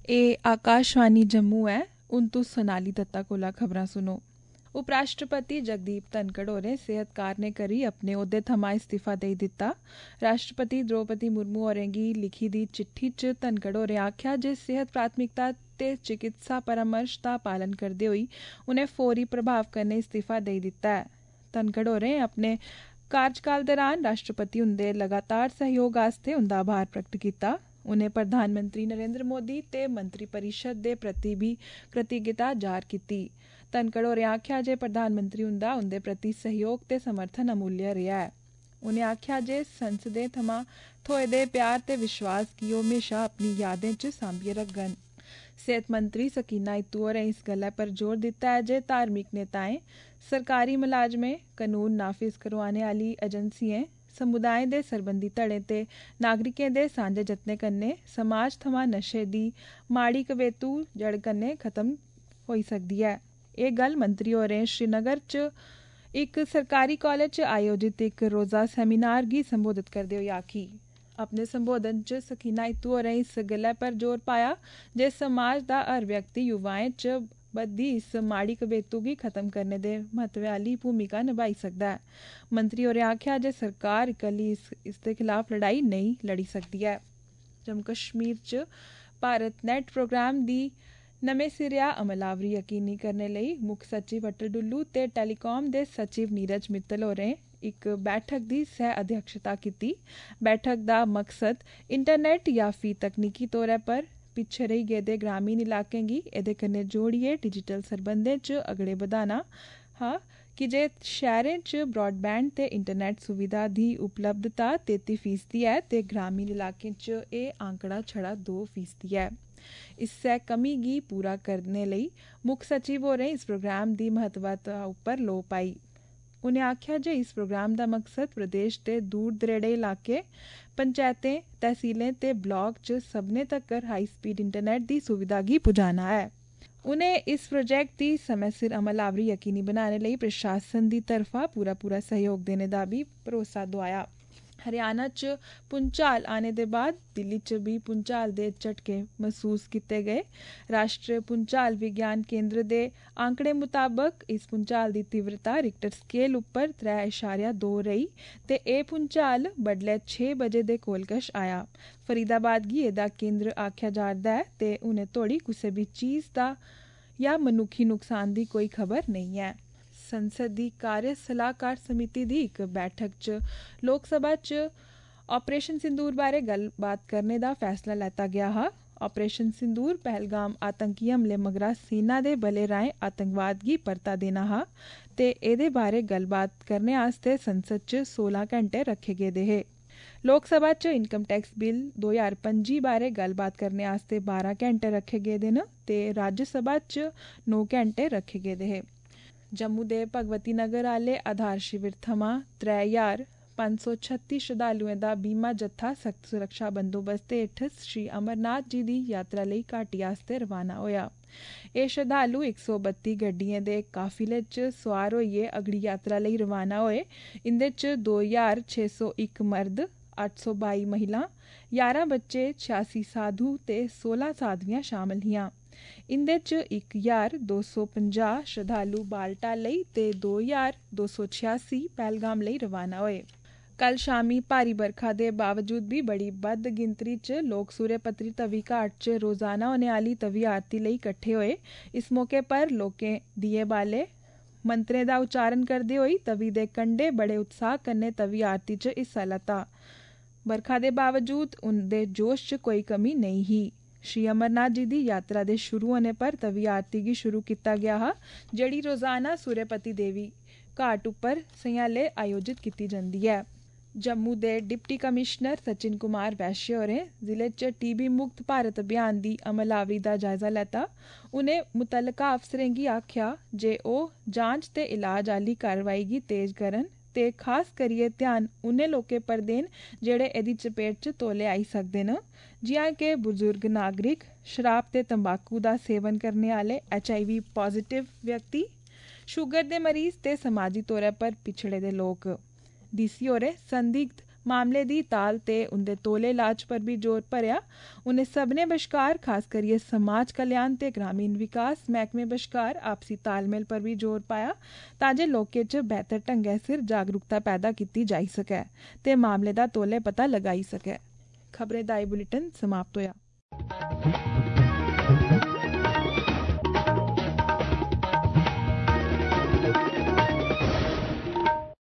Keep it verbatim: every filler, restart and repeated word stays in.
ए आकाशवाणी जम्मू है। हून तुस सोनाली दत्ता कोला खबरां सुनो। उपराष्ट्रपति जगदीप धनखड़ होरें सेहत कारणे करी अपने ओह्दे थमां इस्तीफा देई दित्ता। राष्ट्रपति द्रौपदी मुर्मू होरें गी लिखी दी चिट्ठी च धनखड़ होरें आखेआ जे सेहत प्राथमिकता ते चिकित्सा परामर्श दा पालन करदे होई उनें फौरी प्रभाव कन्नै इस्तीफा देई दित्ता ऐ। धनखड़ होरें अपने कार्यकाल दौरान राष्ट्रपति हुंदे लगातार सहयोग आस्तै उंदा आभार प्रगट कीता। उनें प्रधानमंत्री नरेंद्र मोदी ते मंत्रिपरिषद दे प्रति बी कृतज्ञता जाहिर कीती। धनखड़ होरें आखेआ जे प्रधानमंत्री हुंदा उंदे प्रति सहयोग ते समर्थन अमूल्य रेहा ऐ। उनें आखेआ जे संसदें थमां थ्होए दे प्यार ते विश्वास गी ओह् म्हेशा अपनी यादें च सांभियै रखङन। सेहत मंत्री सकीना इत्तू होरें इस गल्लै पर जोर दित्ता ऐ जे धार्मिक नेताएं, सरकारी मुलाजमें, कनून नाफिज करोआने आह्ली एजेंसिएं, समुदाय दे सरबंधी धड़ें ते नागरिकें दे सांझे जतनें कन्नै समाज थमां नशे दी माड़ी कबेतू जड़ कन्नै खत्म होई सकदी ऐ। एह् गल्ल मंत्री होरें श्रीनगर च इक सरकारी कालेज च आयोजित इक रोजा सेमिनार गी संबोधित करदे होई आखी। अपने संबोधन च सकीना इत्तू होरें इस गल्लै पर जोर पाया जे समाज दा हर व्यक्ति युवाएं च बधदी इस माड़ी कबेतू गी खत्म करने दे महत्व आह्ली भूमिका निभाई सकदा ऐ। मंत्री होरें आखेआ जे सरकार इकल्ली इस इसदे खिलाफ लड़ाई नेईं लड़ी सकदी ऐ। जम्मू कश्मीर च भारत नेट प्रोग्राम दी नमें सिरेआ अमलावरी यकीनी करने लेई मुक्ख सचिव अटल डुल्लू ते टेलीकॉम दे सचिव नीरज मित्तल होरें इक बैठक दी सह अध्यक्षता कीती। बैठक दा मकसद इंटरनेट याफी तकनीकी तौरा पर पिच्छे रेही गेदे ग्रामीण इलाकें गी एह्दे कन्नै जोड़ियै डिजिटल सरबंधें च अगड़े बधाना हा कि जे शैह्रें च ब्रॉडबैंड ते इंटरनेट सुविधा दी उपलब्धता तेती फीसदी ऐ ते ग्रामीण इलाकें च एह् आंकड़ा छड़ा दो फीसदी ऐ। इस्सै कमी गी पूरा करने लेई मुक्ख सचिव होरें इस प्रोग्राम दी महत्वता उप्पर लोऽ पाई। उनें आखेआ जे इस प्रोग्राम दा मकसद प्रदेश दे दूर दरेड़े इलाके, पंचैतें, तहसीलें ते ब्लाक च सभनें तक्कर हाई स्पीड इंटरनेट दी सुविधा गी पुजाना ऐ। उनें इस प्रोजेक्ट दी समें सिर अमलावरी यकीनी बनाने लेई प्रशासन दी तरफा पूरा पूरा सहयोग देने दा बी भरोसा दोआया। हरियाणा च भूंचाल आने दे बाद दिल्ली च बी भूंचाल दे झटके महसूस कीते गए। राष्ट्रीय भूंचाल विज्ञान केंद्र दे आंकड़े मुताबक इस भूंचाल दी तीव्रता रिक्टर स्केल उप्पर त्रै इशारिया दो रेही ते एह् भूंचाल बडलै छे बजे दे कोल कश आया। फरीदाबाद गी एह्दा केंद्र आखेआ जा'रदा ऐ ते हुनै धोड़ी कुसै बी चीज दा या मनुक्खी नुकसान दी कोई खबर नेईं ऐ। संसद दी कार्य सलाहकार समिति दी इक बैठक च लोकसभा च ऑपरेशन सिंदूर बारे गल्लबात करने दा फैसला लैता गेआ हा। ऑपरेशन सिंदूर पहलगाम आतंकी हमले मगरा सेना दे बलें राहें आतंकवाद गी परता देना हा ते एह्दे बारे गल्लबात करने आस्तै संसद च सोलां घैंटे रखे गेदे हे। लोकसभा च इनकम टैक्स बिल दो ज्हार पंजी बारे गल्लबात करने आस्तै बारां घैंटे रखे गेदे न ते राज्यसभा च नौ घैंटे रखे गेदे हे। जम्मू दे भगवती नगर आह्ले आधार शिविर थमां त्रै ज्हार पंज सौ छत्ती श्रद्धालुएं दा बीमा जत्था सख्त सुरक्षा बंदोबस्त हेठ श्री अमरनाथ जी दी यात्रा लेई घाटी आस्तै रवाना होया। एह् श्रद्धालु इक सौ बत्ती गड्डियें दे काफिले च सोआर होइयै अगड़ी यात्रा लेई रवाना होए। इंदे च दो ज्हार छे सौ इक मर्द, अट्ठ सौ बाई महिलां, ञारां बच्चे, छियासी साधु ते सोलां साधवियां शामल हियां। इंदे च इक ज्हार दो सौ पंजाह् श्रद्धालु बालटाल लेई ते दो ज्हार दो सौ छियासी पहलगाम लेई रवाना होए। कल शामी भारी बरखा दे बावजूद बी बड़ी बद्ध गिनतरी च लोक सूर्य पत्री तवी घाट च रोजाना होने आह्ली तवी आरती लेई कट्ठे होए। इस मौके पर लोकें दिए बाले, मंत्रें दा उच्चारण करदे होई तवी दे कंढे बड़े उत्साह कन्नै तवी आरती च हिस्सा लैता। बरखा दे बावजूद उंदे जोश च कोई कमी नेईं ही। श्री अमरनाथ जी दी यात्रा दे शुरू होने पर तवी आरती गी शुरू कीता गेआ हा, जेह्ड़ी रोजाना सूर्यपति देवी घाट उप्पर संझाले आयोजित कीती जंदी ऐ। जम्मू दे डिप्टी कमिशनर सचिन कुमार वैश्य होरें जिले च टीबी मुक्त भारत अभियान दी अमलावरी दा जायजा लैता। उनें मुतलका अफसरें गी आखेआ जे ओह् जांच ते इलाज आह्ली कार्रवाई गी तेज करन ते खास करियै ध्यान उ'नें लोकें पर देन जेह्ड़े एह्दी चपेट च तौले आई सकदे न, जि'यां कि बुजुर्ग नागरिक, शराब ते तंबाकू दा सेवन करने आह्ले, एच आई वी पॉजिटिव व्यक्ति, शुगर दे मरीज ते समाजी तौरा पर पिछड़े दे लोक। डी सी होरें संदिग्ध मामले की ताल ते उनके तोले इलाज पर भी जोर भरिया। उन्हें सबने बश्कार खास करिए समाज कल्याण ते ग्रामीण विकास महकमे बश्कार आपसी तालमेल पर भी जोर पाया ताजे लोकें च बेहतर ढंगै सिर जागरूकता पैदा की जाई सकै ते मामले का तोले पता लगाई सकै। खबरें दा बुलेटिन समाप्त होया।